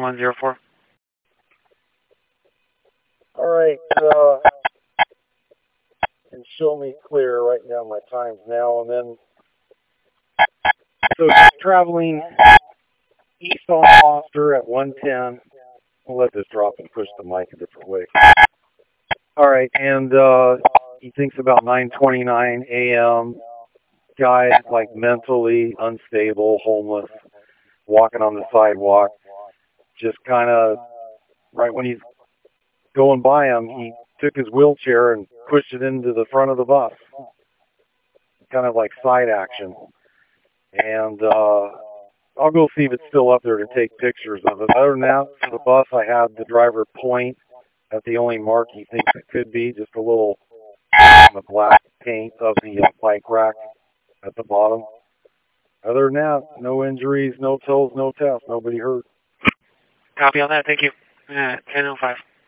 104. All right, and show me clear. Write down my times now, and then. So traveling east on Foster at 110. We'll let this drop and push the mic a different way. All right, and he thinks about 9:29 a.m. Guy like mentally unstable, homeless, walking on the sidewalk. Just kind of right when he's going by him, he took his wheelchair and pushed it into the front of the bus. Kind of like side action. And I'll go see if it's still up there to take pictures of it. Other than that, for the bus, I had the driver point at the only mark he thinks it could be, just a little on the black paint of the bike rack at the bottom. Other than that, no injuries, no tolls, no tests, nobody hurt. Copy on that, thank you. 10:05.